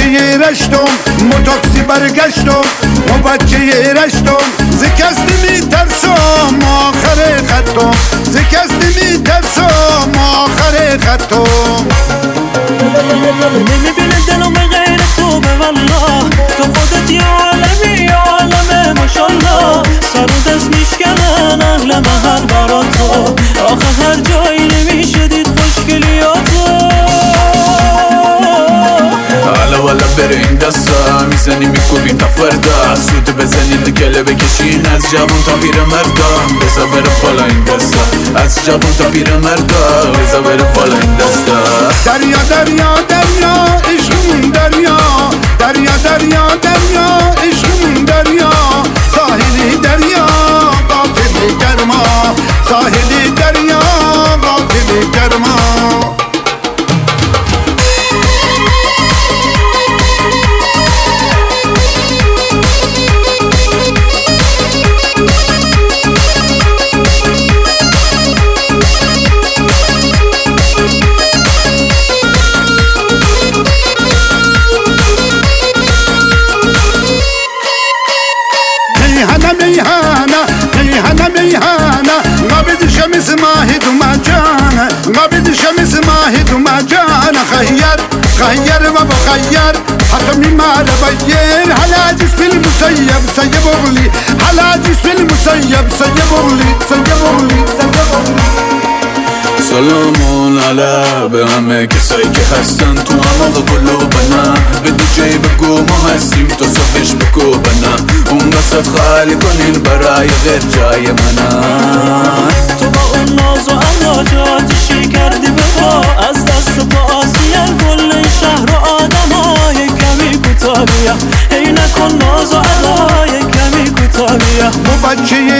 بچه رشتم موتاکسی برگشتم بچه رشتم ز کس نمیترسم آخر خطم ز کس نمیترسم آخر خطم نمیبینه دلم غیر تو به والله تو خودت یه عالمی یه عالمه ماشالله سر و دست میشکنن اهل محل برا تو آخه هر جایی نمیشه دید خوشگلیاتو حالا والا بره این دستا میزنی میکوبیم تا فردا سود بزنید گله بکشین از جوان تا پیر مردا بزا بره بالا این دستا از جوان تا پیر مردا بزا بره بالا این دستا دریا دریا دریا عشقمون دریا دریا دریا دریا عشقمون دریا ساحلی دریا قافل گرما ساحلی دریا قافل گرما ميهانة غابد شمس ماهد ومجانة غابد شمس ماهد ومجانة خير وبخير حتمي ما ربير على جسم المسيب سيب أغلي على جسم المسيب سيب أغلي سلامون علی به همه کسایی که هستن تو عمق قلوبنا به دیجی بگو ما هستیم تو صبحش بگو بنا اون وسط خالی کنین برای غیر جای منن تو با اون ناز و امواجاتشی کردی به پا از دست پا آسیل کل شهر و آدم های کمی کوتاهیه ای نکن ناز و ادای کمی کوتاهیه بچه